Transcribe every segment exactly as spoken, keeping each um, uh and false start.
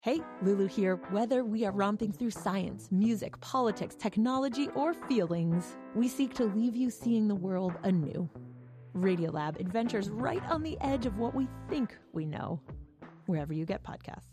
Hey, Lulu here. Whether we are romping through science, music, politics, technology, or feelings, we seek to leave you seeing the world anew. Radiolab adventures right on the edge of what we think we know, wherever you get podcasts.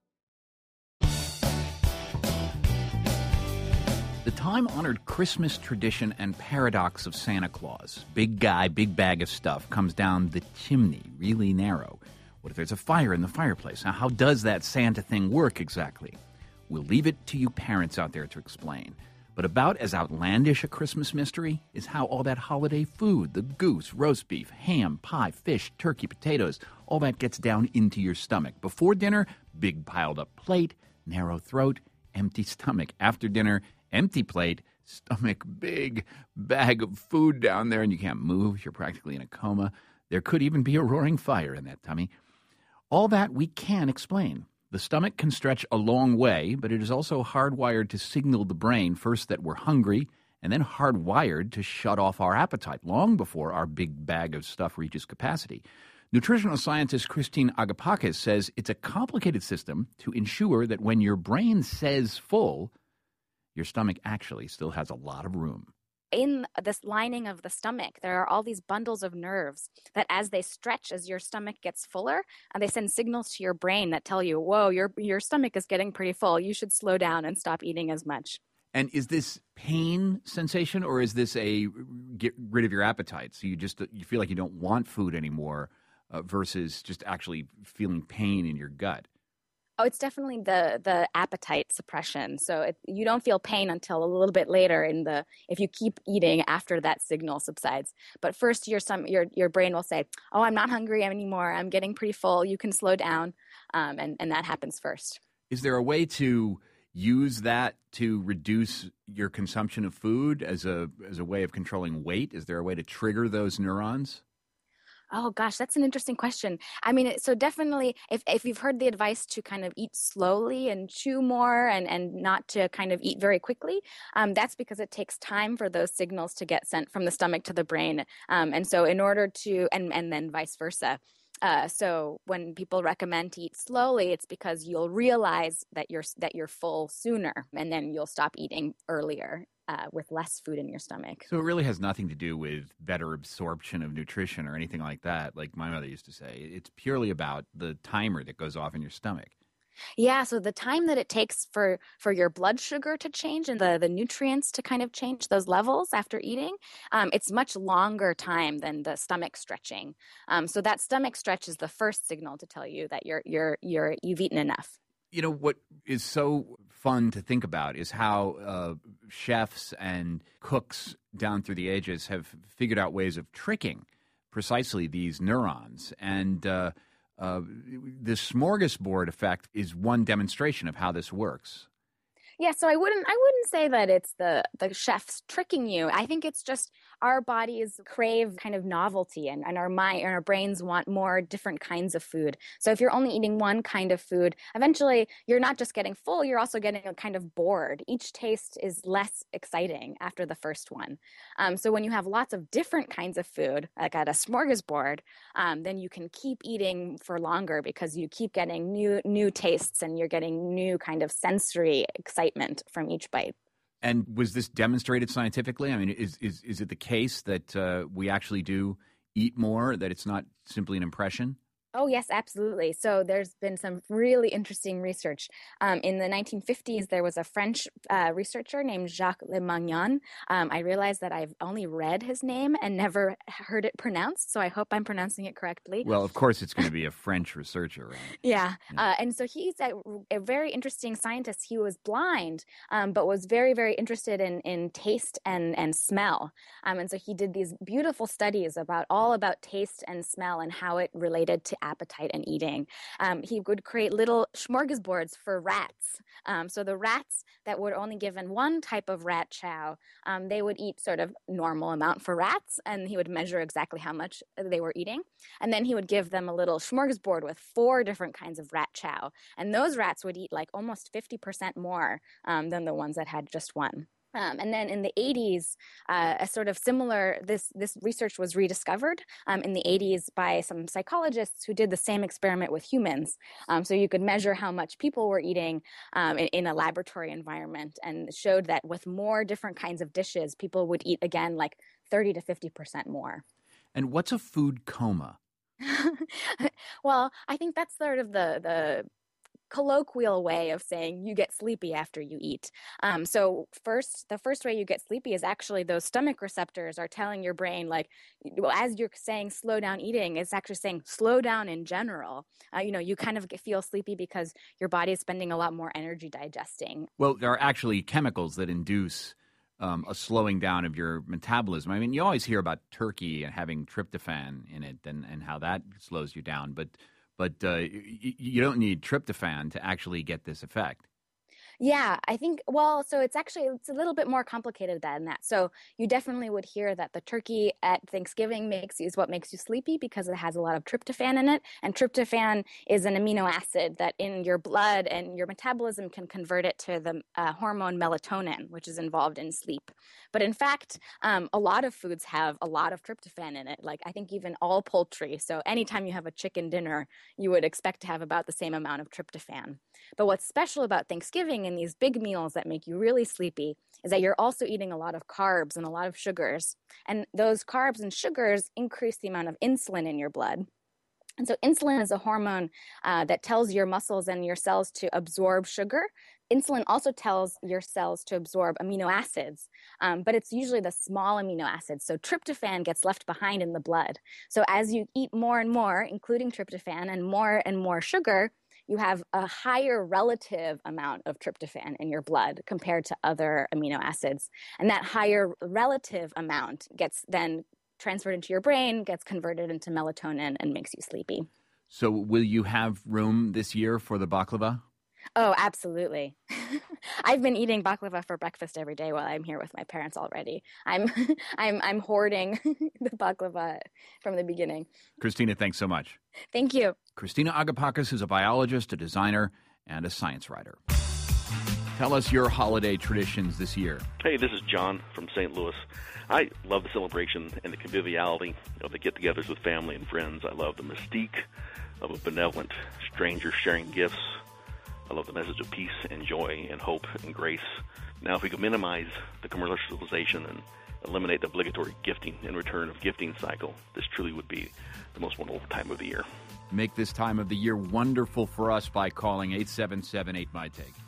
The time-honored Christmas tradition and paradox of Santa Claus, big guy, big bag of stuff, comes down the chimney, really narrow. What if there's a fire in the fireplace? Now, how does that Santa thing work exactly? We'll leave it to you parents out there to explain. But about as outlandish a Christmas mystery is how all that holiday food, the goose, roast beef, ham, pie, fish, turkey, potatoes, all that gets down into your stomach. Before dinner, big piled up plate, narrow throat, empty stomach. After dinner, empty plate, stomach, big bag of food down there, and you can't move. You're practically in a coma. There could even be a roaring fire in that tummy. All that we can explain. The stomach can stretch a long way, but it is also hardwired to signal the brain first that we're hungry, and then hardwired to shut off our appetite long before our big bag of stuff reaches capacity. Nutritional scientist Christine Agapakis says it's a complicated system to ensure that when your brain says full, your stomach actually still has a lot of room. In this lining of the stomach, there are all these bundles of nerves that as they stretch, as your stomach gets fuller, and they send signals to your brain that tell you, whoa, your your stomach is getting pretty full. You should slow down and stop eating as much. And is this pain sensation, or is this a get rid of your appetite? So you just you feel like you don't want food anymore uh, versus just actually feeling pain in your gut? Oh, it's definitely the the appetite suppression. So it, you don't feel pain until a little bit later in the if you keep eating after that signal subsides. But first, your some your your brain will say, "Oh, I'm not hungry anymore. I'm getting pretty full. You can slow down," um, and and that happens first. Is there a way to use that to reduce your consumption of food as a as a way of controlling weight? Is there a way to trigger those neurons? Oh, gosh, that's an interesting question. I mean, so definitely, if, if you've heard the advice to kind of eat slowly and chew more and, and not to kind of eat very quickly, um, that's because it takes time for those signals to get sent from the stomach to the brain. Um, and so in order to, and, and then vice versa. Uh, so when people recommend to eat slowly, it's because you'll realize that you're that you're full sooner, and then you'll stop eating earlier uh, with less food in your stomach. So it really has nothing to do with better absorption of nutrition or anything like that, like my mother used to say. It's purely about the timer that goes off in your stomach. Yeah, so the time that it takes for, for your blood sugar to change and the, the nutrients to kind of change those levels after eating, um, it's much longer time than the stomach stretching. Um, so that stomach stretch is the first signal to tell you that you're you're you're you've eaten enough. You know, what is so fun to think about is how uh, chefs and cooks down through the ages have figured out ways of tricking precisely these neurons. And uh, uh, the smorgasbord effect is one demonstration of how this works. Yeah, so I wouldn't I wouldn't say that it's the the chefs tricking you. I think it's just our bodies crave kind of novelty, and, and our mind and our brains want more different kinds of food. So if you're only eating one kind of food, eventually you're not just getting full, you're also getting kind of bored. Each taste is less exciting after the first one. Um, so when you have lots of different kinds of food, like at a smorgasbord, um, then you can keep eating for longer because you keep getting new new tastes and you're getting new kind of sensory excitement from each bite. And was this demonstrated scientifically? I mean, is is is it the case that uh, we actually do eat more, that it's not simply an impression? Oh, yes, absolutely. So there's been some really interesting research. Um, in the nineteen fifties, there was a French uh, researcher named Jacques Le Magnon. Um, I realize that I've only read his name and never heard it pronounced, so I hope I'm pronouncing it correctly. Well, of course it's going to be a French researcher, right? Yeah. Yeah. Uh, and so he's a, a very interesting scientist. He was blind, um, but was very, very interested in, in taste and, and smell. Um, and so he did these beautiful studies about all about taste and smell and how it related to appetite and eating. Um, he would create little smorgasbords for rats. Um, so the rats that were only given one type of rat chow, um, they would eat sort of normal amount for rats, and he would measure exactly how much they were eating. And then he would give them a little smorgasbord with four different kinds of rat chow. And those rats would eat like almost fifty percent more um, than the ones that had just one. Um, and then in the eighties, uh, a sort of similar, this, this research was rediscovered um, in the eighties by some psychologists who did the same experiment with humans. Um, so you could measure how much people were eating um, in, in a laboratory environment, and showed that with more different kinds of dishes, people would eat, again, like thirty to fifty percent more. And what's a food coma? Well, I think that's sort of the the colloquial way of saying you get sleepy after you eat. Um, so first, the first way you get sleepy is actually those stomach receptors are telling your brain, like, well, as you're saying slow down eating, it's actually saying slow down in general. Uh, you know, you kind of feel sleepy because your body is spending a lot more energy digesting. Well, there are actually chemicals that induce um, a slowing down of your metabolism. I mean, you always hear about turkey and having tryptophan in it and, and how that slows you down, but But uh, you, you don't need tryptophan to actually get this effect. Yeah, I think, well, so it's actually, it's a little bit more complicated than that. So you definitely would hear that the turkey at Thanksgiving makes is what makes you sleepy because it has a lot of tryptophan in it. And tryptophan is an amino acid that in your blood and your metabolism can convert it to the uh, hormone melatonin, which is involved in sleep. But in fact, um, a lot of foods have a lot of tryptophan in it. Like I think even all poultry. So anytime you have a chicken dinner, you would expect to have about the same amount of tryptophan. But what's special about Thanksgiving and these big meals that make you really sleepy is that you're also eating a lot of carbs and a lot of sugars. And those carbs and sugars increase the amount of insulin in your blood. And so insulin is a hormone uh, that tells your muscles and your cells to absorb sugar. Insulin also tells your cells to absorb amino acids, um, but it's usually the small amino acids. So tryptophan gets left behind in the blood. So as you eat more and more, including tryptophan and more and more sugar, you have a higher relative amount of tryptophan in your blood compared to other amino acids. And that higher relative amount gets then transferred into your brain, gets converted into melatonin, and makes you sleepy. So will you have room this year for the baklava? Oh, absolutely. I've been eating baklava for breakfast every day while I'm here with my parents already. I'm I'm I'm hoarding the baklava from the beginning. Christina, thanks so much. Thank you. Christina Agapakas is a biologist, a designer, and a science writer. Tell us your holiday traditions this year. Hey, this is John from Saint Louis. I love the celebration and the conviviality of the get-togethers with family and friends. I love the mystique of a benevolent stranger sharing gifts. I love the message of peace and joy and hope and grace. Now, if we could minimize the commercialization and eliminate the obligatory gifting and return of gifting cycle, this truly would be the most wonderful time of the year. Make this time of the year wonderful for us by calling eight seven seven eight M Y T A K E.